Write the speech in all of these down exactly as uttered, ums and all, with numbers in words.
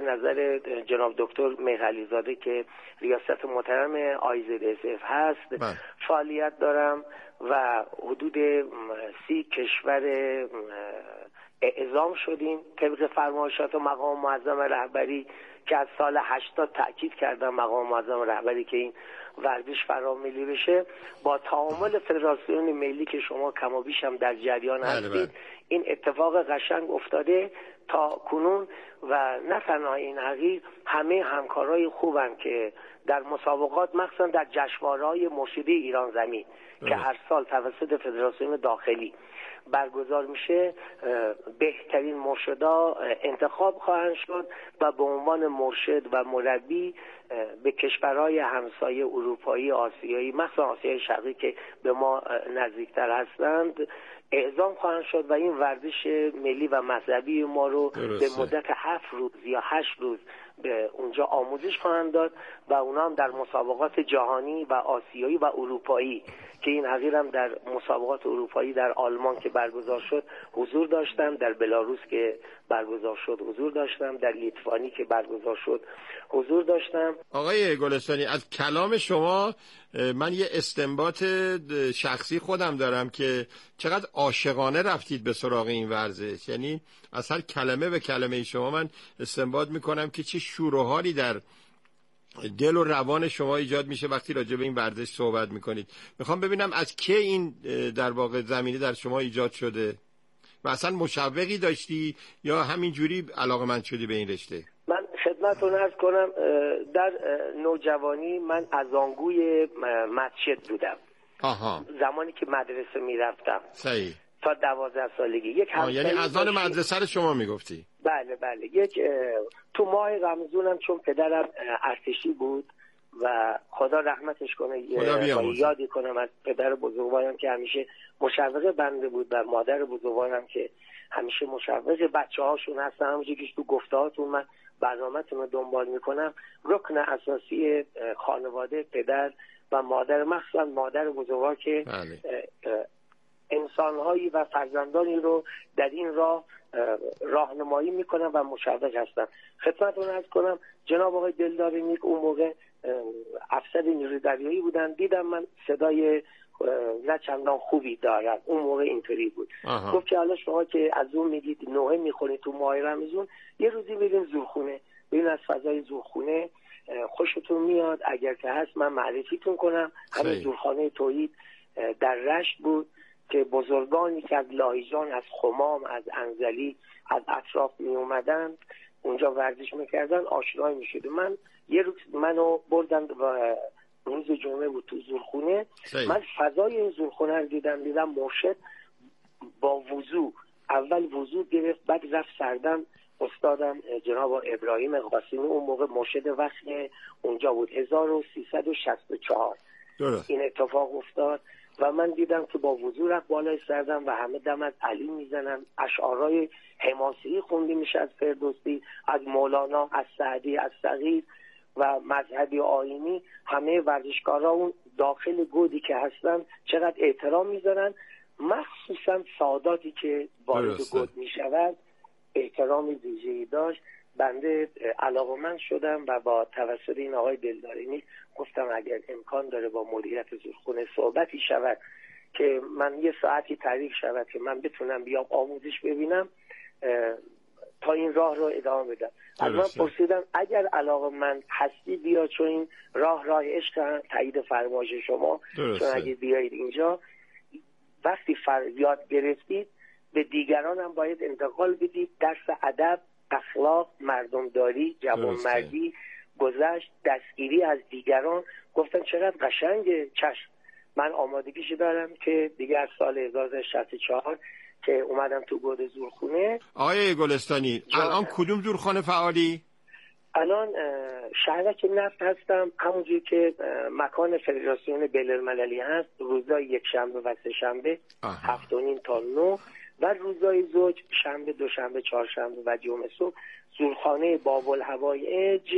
نظر جناب دکتر مهرعلی زاده که ریاست محترم آی زد اس اف هست من. فعالیت دارم و حدود سی کشور اعزام شدیم طبق فرمایشات مقام معظم رهبری که از سال هشتاد تأکید کردم مقام معظم رهبری که این ورزش فراملی بشه. با تعامل فدراسیون ملی که شما کم و بیش هم در جریان هستید این اتفاق قشنگ افتاده تا کنون و نه تنها این حقیق همه همکارای خوبن که در مسابقات مخصوصا در جشنواره‌های مرشدی ایران زمین که هر سال توسط فدراسیون داخلی برگزار میشه بهترین مرشدا انتخاب خواهند شد و به عنوان مرشد و مربی به کشورهای همسایه اروپایی آسیایی مخصوصا آسیای شرقی که به ما نزدیکتر هستند اعزام خواهند شد و این ورزش ملی و مذهبی ما رو درسته. به مدت هفت روز یا هشت روز به اونجا آموزش خواهند داد و اونا هم در مسابقات جهانی و آسیایی و اروپایی که این حقیر هم در مسابقات اروپایی در آلمان که برگزار شد حضور داشتم، در بلاروس که برگزار شد حضور داشتم، در لیتوانی که برگزار شد حضور داشتم. آقای گلستانی از کلام شما من یه استنباط شخصی خودم دارم که چقدر عاشقانه رفتید به سراغ این ورزش، یعنی از هر کلمه به کلمه شما من استنباط میکنم که چه شور و حالی در دل و روان شما ایجاد میشه وقتی راجع به این ورزش صحبت میکنید. میخوام ببینم از کی این در واقع زمینه در شما ایجاد شده و اصلا مشوقی داشتی یا همینجوری علاقه‌مند شدی به این رشته؟ من خدمتتون عرض کنم در نوجوانی من اذانگوی مسجد بودم. آها. زمانی که مدرسه میرفتم. صحیح. تا دوازده سالگی. یک یعنی اذان مدرسه رو شما میگفتی؟ بله بله. یک تو ماه رمضانم چون پدرم ارتشی بود و خدا رحمتش کنه یادی کنم از پدر بزرگوارم که همیشه مشوق بنده بود و مادر بزرگوارم که همیشه مشوق بچه هاشون هستن، همونجوری که تو گفتهاتون من برنامه‌تون رو دنبال میکنم. رکن اساسی خانواده پدر و مادر مخصوصا مادر بزرگوار که بله. انسانهایی و فرزندانی رو در این راه راهنمایی میکنن و مشوق هستن. خدمتتون عرض کنم جناب آقای دلدار نیک اون موقع افسر نیروی دریایی بودن، دیدم من صدای نه چندان خوبی دارم، اون موقع اینطوری بود. گفت که حالا شما که از اون میگید نوحه میخونید تو ماه رمضان یه روزی بریم زورخونه، بریم از فضای زورخونه خوشتون میاد اگر که هست من معرفیتون کنم. همین زورخانه توحید در رشت بود که بزرگانی که از لاهیجان، از خمام، از انزلی، از اطراف می اومدن اونجا ورزش میکردن آشنایی میشد. من یه روز منو بردن و روز جمعه بود تو زورخونه. من فضای این زورخونه رو دیدم دیدم مرشد با وضو اول وضو گرفت بعد رفت سردم استادم جناب ابراهیم قاسمی اون موقع مرشد وقت اونجا بود هزار و سیصد و شصت و چهار درست. این اتفاق افتاد و من دیدم که با وضو رفت بالای سردم و همه دم از علی میزنن، اشعارهای حماسی خوندی میشه از فردوسی، از مولانا، از سعدی، از صغیر و مذهبی آیینی. همه ورزشکارا اون داخل گودی که هستن چقدر احترام میذارن، مخصوصا ساداتی که وارد گود میشود احترام ویژه‌ای داشت. بنده علاقه‌مند شدم و با توسط این آقای دلدارینی گفتم اگر امکان داره با مدیریت زورخونه صحبتی شود که من یه ساعتی تعریف شود که من بتونم بیام آموزش ببینم تا این راه رو ادامه بدم. از من پرسیدم اگر علاقه‌مند هستی بیا، چون این راه راه عشق تایید فرمایش شما، چون اگه بیایید اینجا وقتی فر یاد گرفتید به دیگران هم باید انتقال بدید، درس ادب، اخلاق، مردمداری، جوانمردی، گذشت، دستگیری از دیگران. گفتن چقدر قشنگه. چشم من آمادگیش دارم که دیگه از سال هزار و سیصد و شصت و چهار که اومدم تو گود زورخونه. آقای گلستانی الان کدوم زورخانه فعالی؟ الان شهرک نفت هستم، همونجوری که مکان فدراسیون بین‌المللی هست، روزای یک شنبه و سه شنبه هفت و نیم تا نه و روزای زوج شنبه، دوشنبه، چهارشنبه و جمعه صبح زورخانه باب‌الهوایج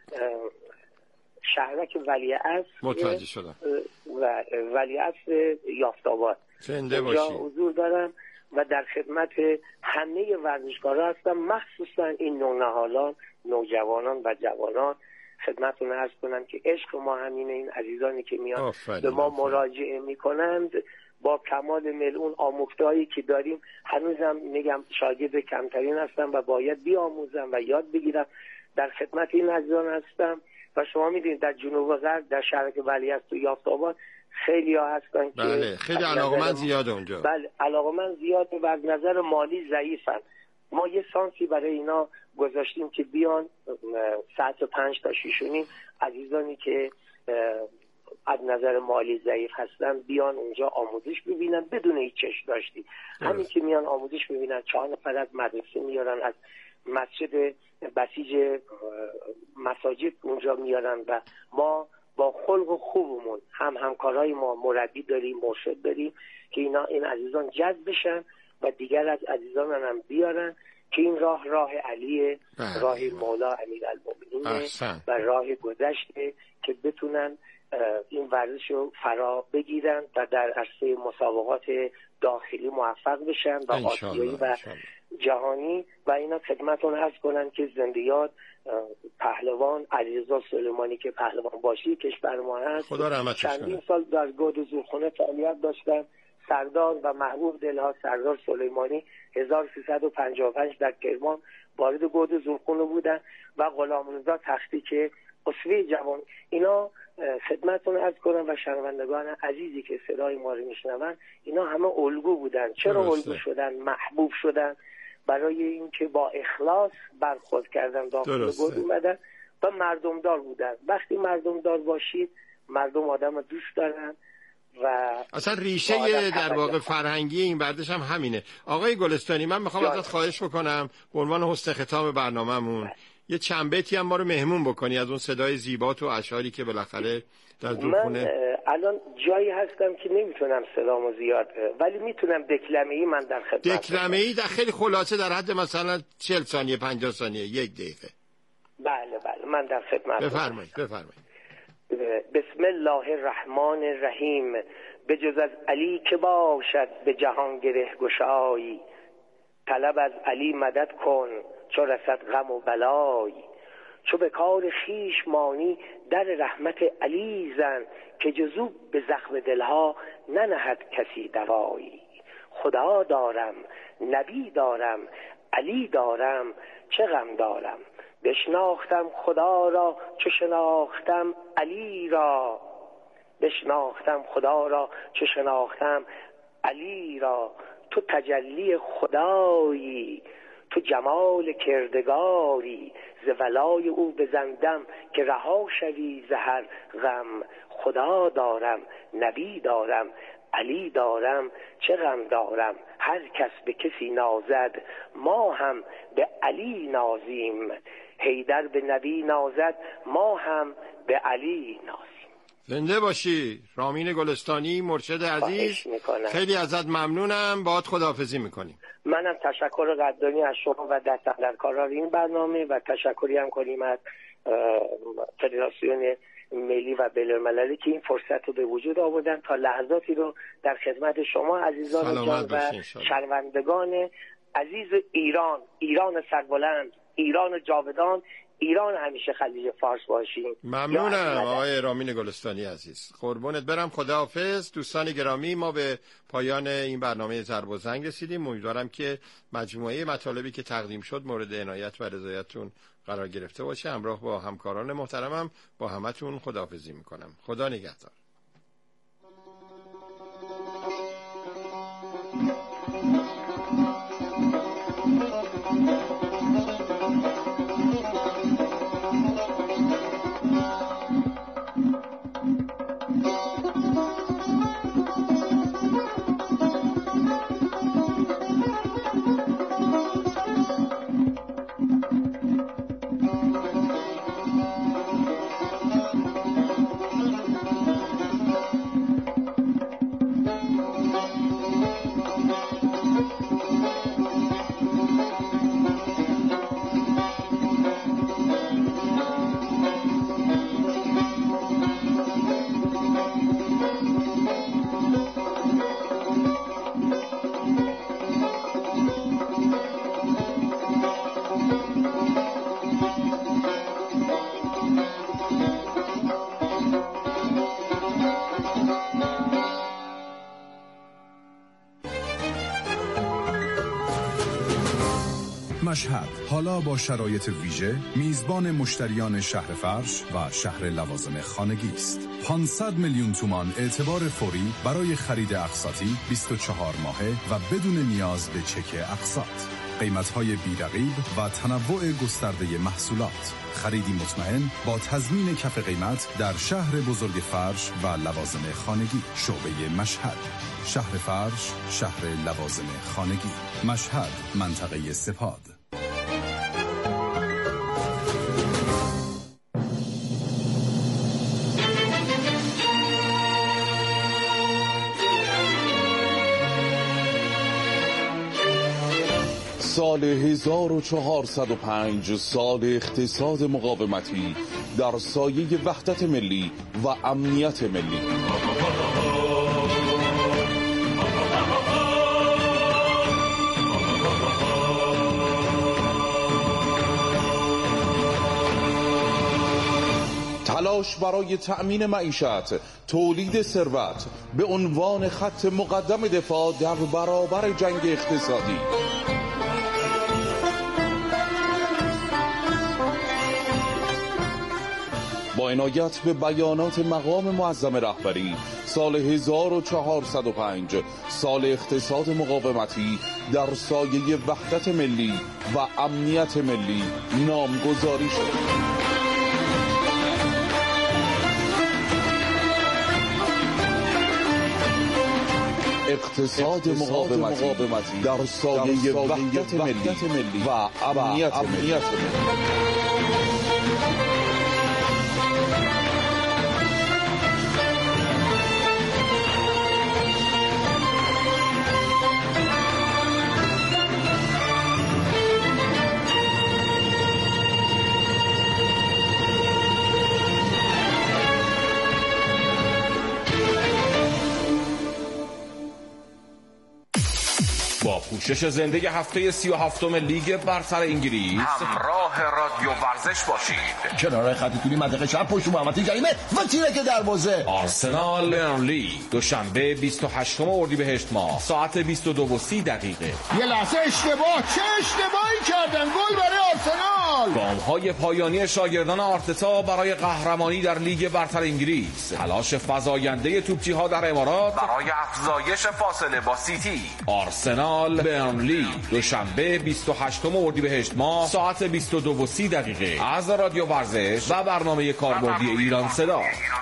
شهرک ولیعصر متوجه شدم و ولیعصر یافت‌آباد زنده اونجا باشی. حضور دارم و در خدمت همه ورزشکارا هستم، مخصوصا این نونهالان، نوجوانان و جوانان. خدمتتون عرض کنم که عشق ما همینه. این عزیزانی که میان به ما مراجعه میکنند با کمال میل، اون آموختهایی که داریم، هنوزم میگم شاگرد کمترین هستم و باید بیاموزم و یاد بگیرم. در خدمت این عزیزان هستم و شما میدونید در جنوب غرب، در شهرک ولیعصر و یافت‌آباد خیلی ها هستن که بله خیلی علاقمند زیاد اونجا. بله علاقمند زیاد و از نظر مالی ضعیفن. ما یه سانسی برای اینا گذاشتیم که بیان ساعت پنج تا شیش و نیم عزیزانی که از نظر مالی ضعیف هستن بیان اونجا آموزش ببینن بدون هیچ چشم داشتی. همین که میان آموزش ببینن، چهار نفر از مدرسه میارن، از مسجد بسیج مساجد اونجا میارن و ما با خلق خوبمون هم همکارای ما مربی داریم، مرشد داریم که اینا این عزیزان جذب بشن و دیگر از عزیزان هم بیارن که این راه راه علیه، راه مولا امیرالمومنین و راه گذشته که بتونن این ورزش رو فرا بگیرن و در عرصه مسابقات داخلی موفق بشن و آسیایی و جهانی. و اینا خدمتون عرض کنن که زنده یاد پهلوان علیرضا سلیمانی که پهلوان باشی کشور ما هست، چندین سال در گود زورخونه فعالیت داشتن. سردار و محبوب دلها سردار سلیمانی هزار و سیصد و پنجاه و پنج در کرمان وارد گود زورخونه بودن و غلامرضا تختی که اسوه جوان. اینا خدمتتون عرض کنم و شنوندگان عزیزی که صدای ما رو میشنون، اینا همه الگو بودن. چرا الگو شدن؟ محبوب شدن برای اینکه با اخلاص برخورد کردن، داخل گود اومدن و مردمدار بودن. وقتی مردمدار باشید، مردم آدم دوست دارن و اصلا ریشه در واقع فرهنگی این ورزش هم همینه. آقای گلستانی، من میخوام ازت خواهش بکنم به عنوان حسن ختام برنامه‌مون یه چند بیتی هم ما رو مهمون بکنی از اون صدای زیبات و اشعاری که بالاخره در زورخونه. من الان جایی هستم که نمیتونم صدامو زیاد، ولی میتونم دکلمه‌ای من در خدمت. دکلمه‌ای در خیلی خلاصه در حد مثلا چهل ثانیه پنجاه ثانیه یک دقیقه. بله بله من در خدمت. بفرمایید بفرمایید. بسم الله الرحمن الرحیم. به جز از علی که باشد به جهان گره گشایی، طلب از علی مدد کن چو رسد غم و بلای. چو به کار خیش مانی در رحمت علی زن، که جزو به زخم دلها ننهد کسی دوایی. خدا دارم نبی دارم علی دارم چه غم دارم، بشناختم خدا را چو شناختم علی را. بشناختم خدا را چو شناختم علی را. تو تجلی خدایی تو جمال کردگاری، ز ولای او بزندم که رها شوی ز هر غم. خدا دارم نبی دارم علی دارم چه غم دارم، هر کس به کسی نازد ما هم به علی نازیم. حیدر به نبی نازد ما هم به علی نازیم. زنده باشی رامین گلستانی مرشد عزیز، خیلی ازت ممنونم. باهات خداحافظی میکنیم. منم تشکر قدردانی از شما و دستندرکاران این برنامه و تشکری هم کنیم از فدراسیون ملی و بین‌المللی که این فرصت رو به وجود آوردن تا لحظاتی رو در خدمت شما عزیزان جان و شنوندگان عزیز ایران، ایران سربلند، ایران جاودان، ایران همیشه خلیج فارس باشیم. ممنونم آقای رامین گلستانی عزیز، قربونت برم. خداحافظ. دوستان گرامی، ما به پایان این برنامه ضرب و زنگ رسیدیم. امیدوارم که مجموعه مطالبی که تقدیم شد مورد عنایت و رضایتتون قرار گرفته باشه. همراه با همکاران محترمم با همتون خداحافظی میکنم. خدا نگهدار. مشهد حالا با شرایط ویژه میزبان مشتریان شهر فرش و شهر لوازم خانگی است. پانصد میلیون تومان اعتبار فوری برای خرید اقساطی بیست و چهار ماهه و بدون نیاز به چک اقساط. قیمت‌های بی‌رقیب و تنوع گسترده محصولات. خریدی مطمئن با تضمین کف قیمت در شهر بزرگ فرش و لوازم خانگی. شعبه مشهد، شهر فرش، شهر لوازم خانگی. مشهد، منطقه سپاد. سال هزار و چهارصد و پنج، سال اقتصاد مقاومتی در سایه وحدت ملی و امنیت ملی. تلاش برای تأمین معیشت، تولید ثروت به عنوان خط مقدم دفاع در برابر جنگ اقتصادی. با عنایت به بیانات مقام معظم رهبری، سال هزار و چهارصد و پنج، سال اقتصاد مقاومتی در سایه وحدت ملی و امنیت ملی نامگذاری شد. اقتصاد مقاومتی در سایه وحدت ملی و امنیت ملی. با پوشش زنده هفته سی و هفتم لیگ برتر انگلیس همراه رادیو ورزش باشید. کنارهای خط طولی منطقه شب پشت محمدی جریمه و تیرک دروازه. آرسنال برنلی دوشنبه بیست و هشتم اردیبهشت ماه ساعت بیست و دو و سی دقیقه. یه لحظه اشتباه، چه اشتباهی کردن؟ گل برای آرسنال. گام‌های پایانی شاگردان آرتتا برای قهرمانی در لیگ برتر انگلیس. تلاش فزاینده توپچی‌ها در امارات برای افزایش فاصله با سیتی. آرسنال برنلی دوشنبه بیست و هشتم اردیبهشت ماه ساعت بیست و دو و سی دقیقه از رادیو ورزش و برنامه کاربردی ایران صدا.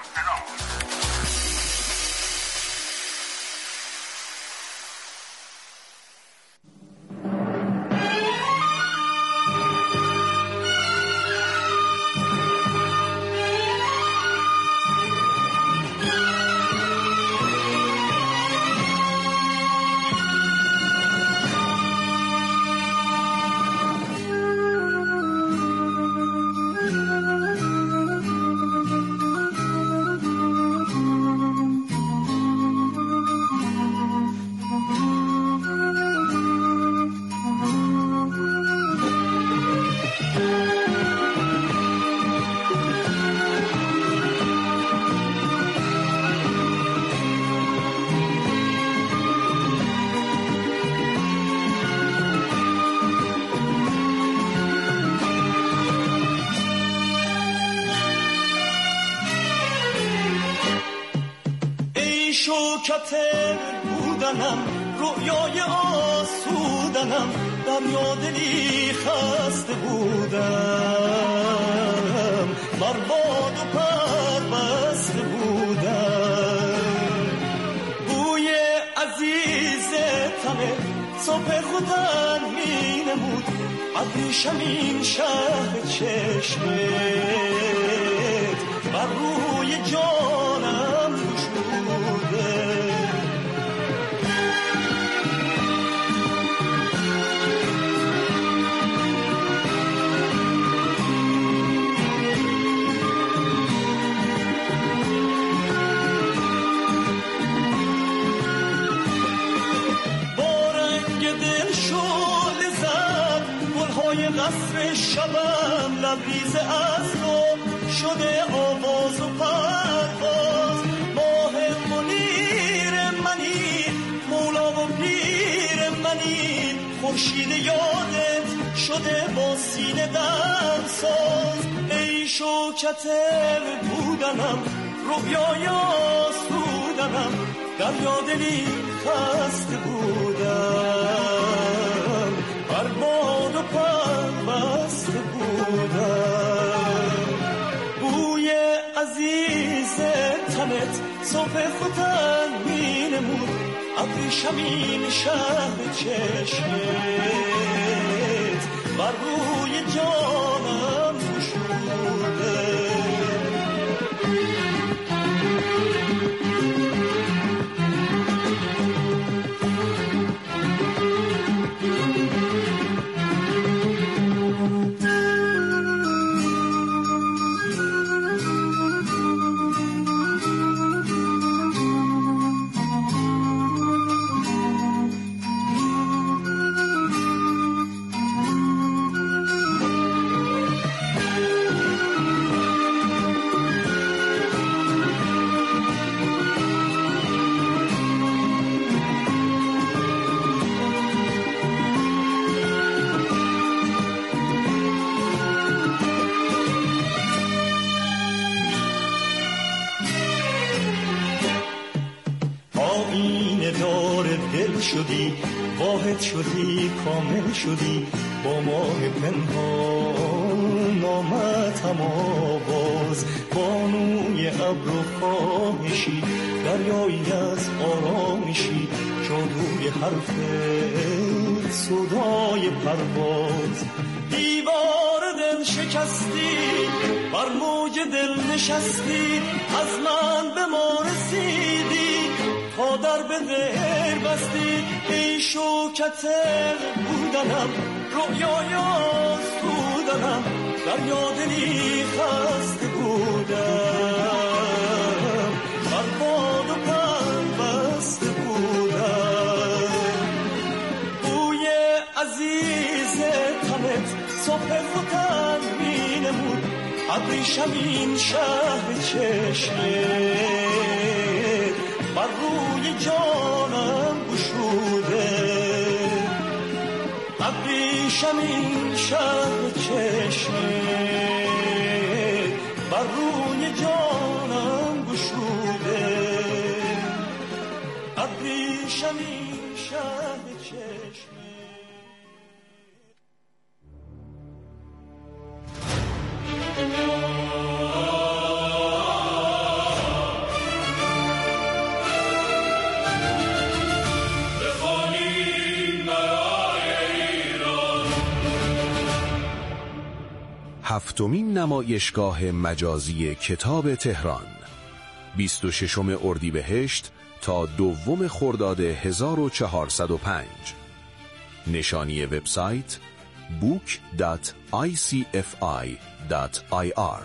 شوکت بودنم، رویای آسودنم، در یادلی خسته بودم، بر باد و پر بسته بودم. بوی عزیز تنه صبح خودن می نمود، ابریشم این شهر چشمت بر روی جانم شده. قصر شبم لبریز از رو شده آواز و پرواز. ماه منیر منی، مولا و پیر منی، خورشید یادت شده با سینه در ساز. ای شوکت بودنم رویای آسودنم، دریا دلی خسته بودم، بر باد و پربسته بودم. بوی عزیز تنت صبح ختن می نمود، ابریشمین شهر چشمت بر روی جانم گشوده. شدی واحد شدی کامل شدی، با ماه پنهان آمد هم آواز. بانوی ابر و خواهشی، دریایی از آرامشی، جادوی حرفت صدای پرواز. دیوار دل شکستی، بر موج دل نشستی، از من به ما رسیدی، تا در به غیر بستی. ای شوکت بودنم رویای آسودنم، دریا دلی خسته بودم، بر باد و پربسته بودم. بوی عزیز تنت صبح ختن می نمود، ابریشمین شهر چشمت بر روی جانم گشوده. ابریشمین شهر چشمت بر روی جانم گشوده. ابریشمین شهر چشمت. هفتمین نمایشگاه مجازی کتاب تهران، بیست و ششم اردیبهشت تا دوم خرداد هزار و چهارصد و پنج. نشانی وبسایت book dot i c f i dot i r.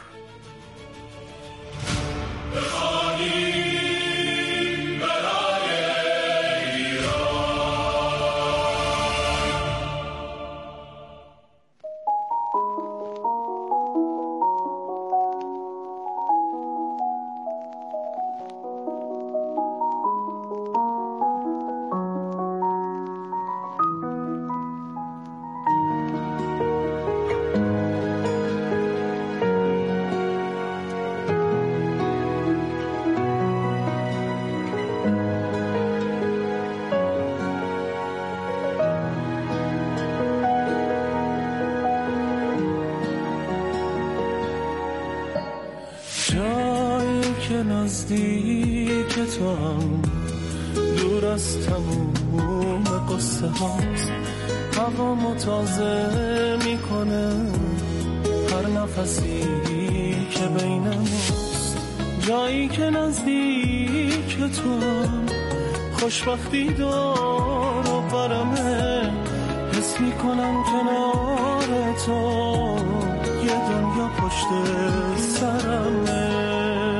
نزدیک تو هم دور از تموم قصه هاست، هوامو تازه میکنه هر نفسی که بین ماست. جایی که نزدیک تو هم خوشبختی دار و برمه، حس میکنم کنار تو یه دنیا پشت سرمه.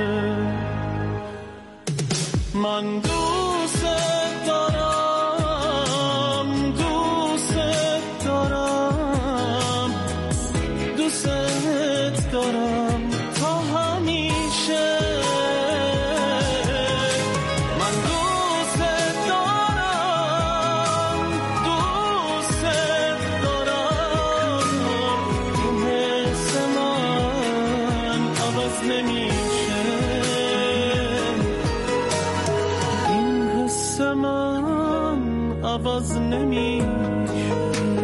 من دوست دارم دوست دارم دوست دارم تا همیشه. من دوست دارم دوست دارم نمیشه، این حس من عوض نمیشه.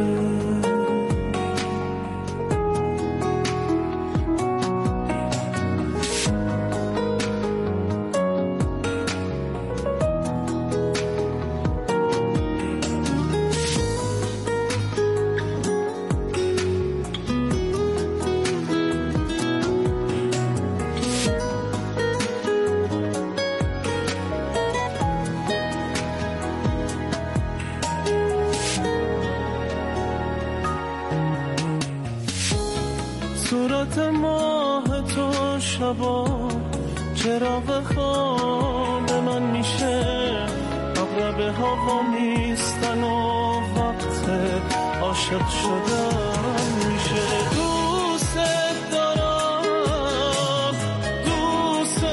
صورت ماه تو شبا چراغ خواب من میشه، اغرب هوا میستن و وقت عاشق شدن میشه. دوست دارم، دوست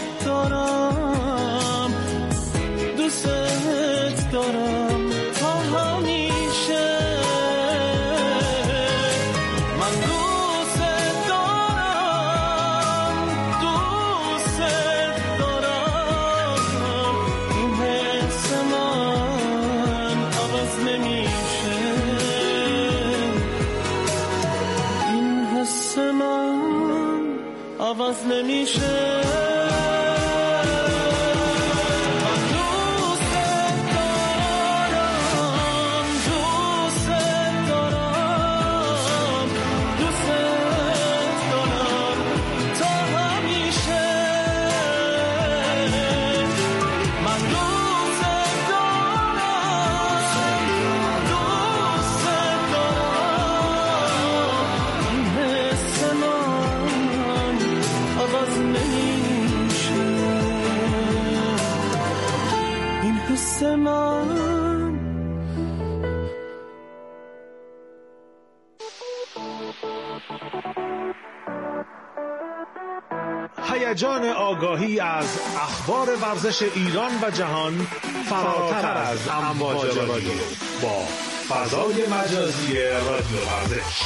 دارم، دوست دارم تا همیشه. من دوست دارم، دوست دارم، این حس من عوض نمیشه، این حس من عوض نمیشه. هیجان آگاهی از اخبار ورزش ایران و جهان فراتر از امواج رادیو با فضای مجازی رادیو ورزش.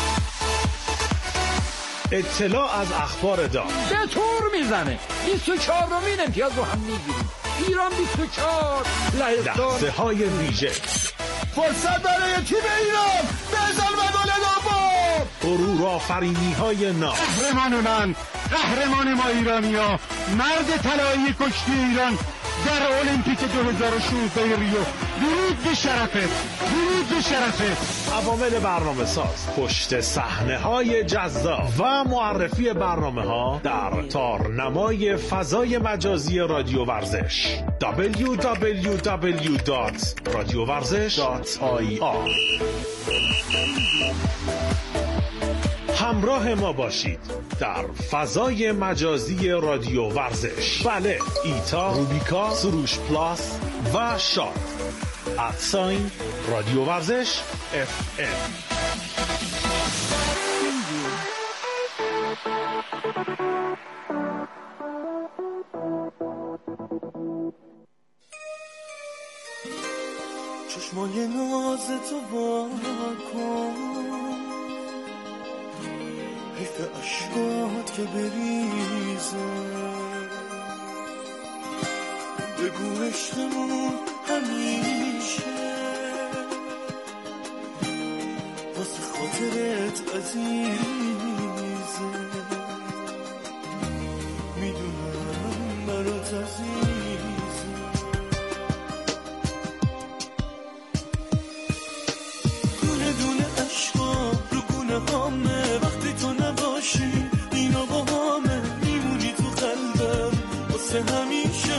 اطلاع از اخبار دام به طور میزنه. بیست و چهارمین امتیاز رو هم میگیریم. ایران بیست و چهار، لهستان. لحظه های ویژه، فرصت برای تیم ایران، بزن و گل دوم. غرور آفرینی های ناب. قهرمان من، قهرمان ما ایرانیا، مرد طلایی کشتی ایران در المپیک دو هزار و شانزده ریو. درود به شرفت، درود به شرفت. عوامل برنامه ساز، پشت صحنه های جذاب و معرفی برنامه ها در تارنمای فضای مجازی رادیو ورزش دبلیو دبلیو دبلیو دات رادیو ورزش دات آی آر. همراه ما باشید در فضای مجازی رادیو ورزش. بله، ایتا، روبیکا، سروش پلاس و شاد. ادساین رادیو ورزش اف ام. چشمای ناز تو با کن، حیف اشکات که بریزه، بگو عشقمون همیشه واسه خاطرت عزیزه، میدونم برات عزیزه. دونه دونه عشقا رو گونه هامه، وقتی تو نباشی اینا با همه، میمونی تو قلبم واسه همیشه.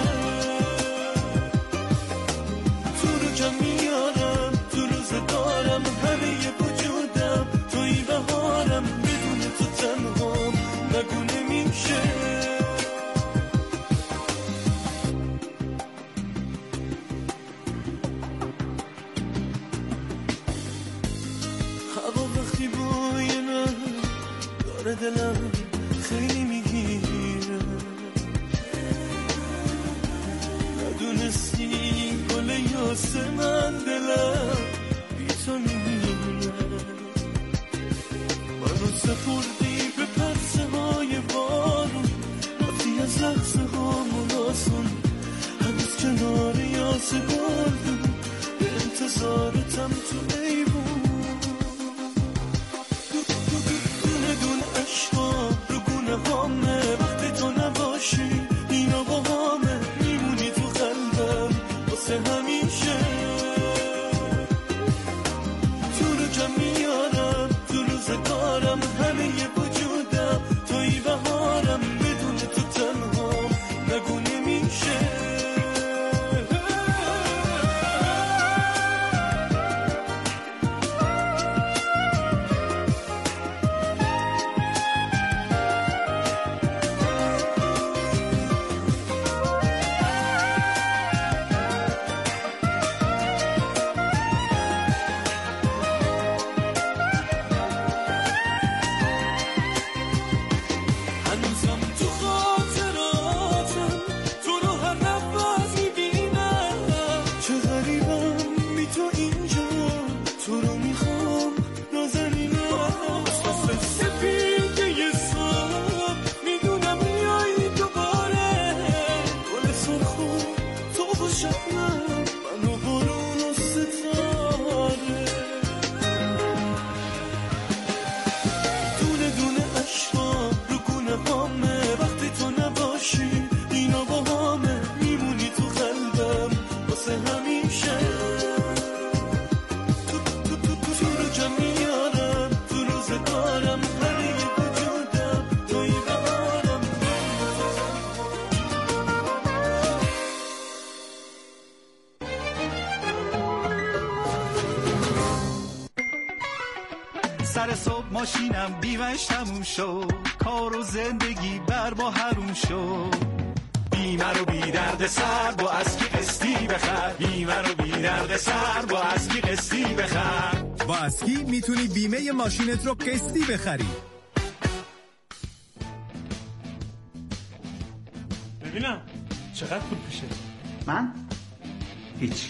تو رو جمع میارم، تو روز دارم، همه ی وجودم توی بهارم، بدون تو تنهام نگو نمیشه. هوا وقتی بوی من داره دلم خیلی میگیره، ندونستی گل یاس من دلم بی تو میمیره. منو سپردی به پرسه های بارون، واسه همیشه تو رو کم میارم تو روزگارم همه ی وجودم توی بهارم بدون تو تنها نگو نمیشه سر صبح ماشینم بیمش تموم شد کار و زندگی بر با حروم شد بیمه رو بی درد سر با اسکی قسطی بخر بیمه رو بی درد سر با اسکی قسطی بخر با اسکی میتونی بیمه ماشینت رو قسطی بخری. ببینم چقدر پول پیشه؟ من؟ هیچ.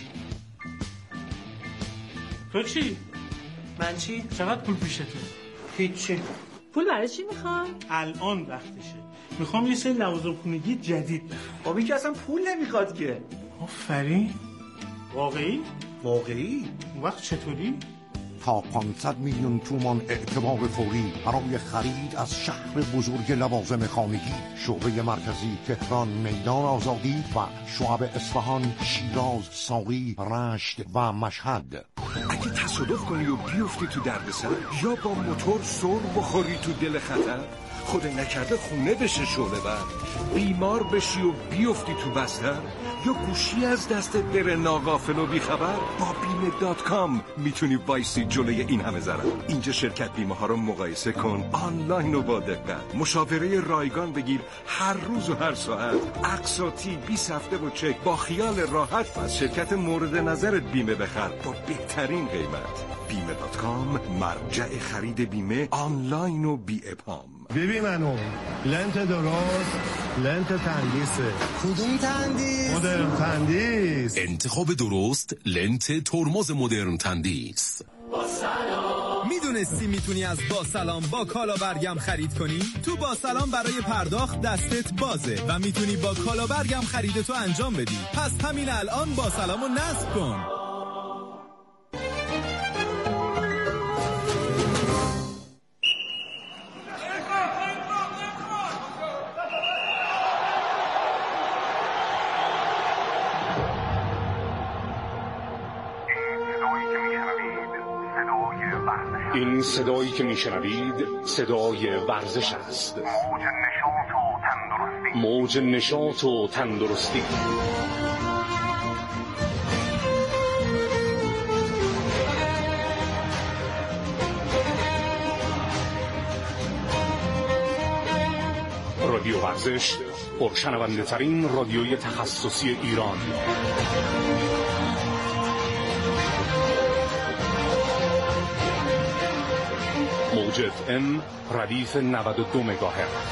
تو چی؟ من چی؟ چقدر پول پیشه تو؟ هیچی. پول برای چی میخوام؟ الان وقتشه. میخوام یه سری لوازم خونگی جدید بخرم. بابی که اصلا پول نمیخواد که. آفرین. واقعی؟ واقعی؟ اون وقت چطوری؟ تا پانصد میلیون تومان اعتبار فوری برای خرید از شهر بزرگ لوازم خانگی، شعبه مرکزی تهران میدان آزادی و شعب اصفهان، شیراز، ساقی، رشت و مشهد. اگه تصادف کنی و بیفتی تو دردسر یا با موتور سر بخوری تو دل خطر، خود نکرده خونه بشه شعله بر، بیمار بشی و بیفتی تو بستر، یا گوشی از دستت بره ناغافل و بیخبر، با بیمه دات کام میتونی وایسی جلوی این همه ضرر. اینجا شرکت بیمه ها رو مقایسه کن آنلاین و با دقت، مشاوره رایگان بگیر هر روز و هر ساعت، اقساطی بیست هفته و چک با خیال راحت از شرکت مورد نظرت بیمه بخر با بهترین قیمت. بیمه دات کام، مرجع خرید بیمه آنلاین و بی ابهام. ببین منو لنت درست، لنت تندیسه. کدوم تندیس؟ مدرن تندیس. انتخاب درست لنت ترمز مدرن تندیس. میدونستی میتونی از با سلام با کالا برگم خرید کنی؟ تو با سلام برای پرداخت دستت بازه و میتونی با کالا برگم خریدتو انجام بدی. پس همین الان با سلامو نصب کن. این صدایی که میشنوید صدای ورزش است. موج نشاط و تندرستی. رادیو ورزش، پرشنونده ترین رادیوی تخصصی ایران. موج اف ام ردیف نود و دو مگاهرتز.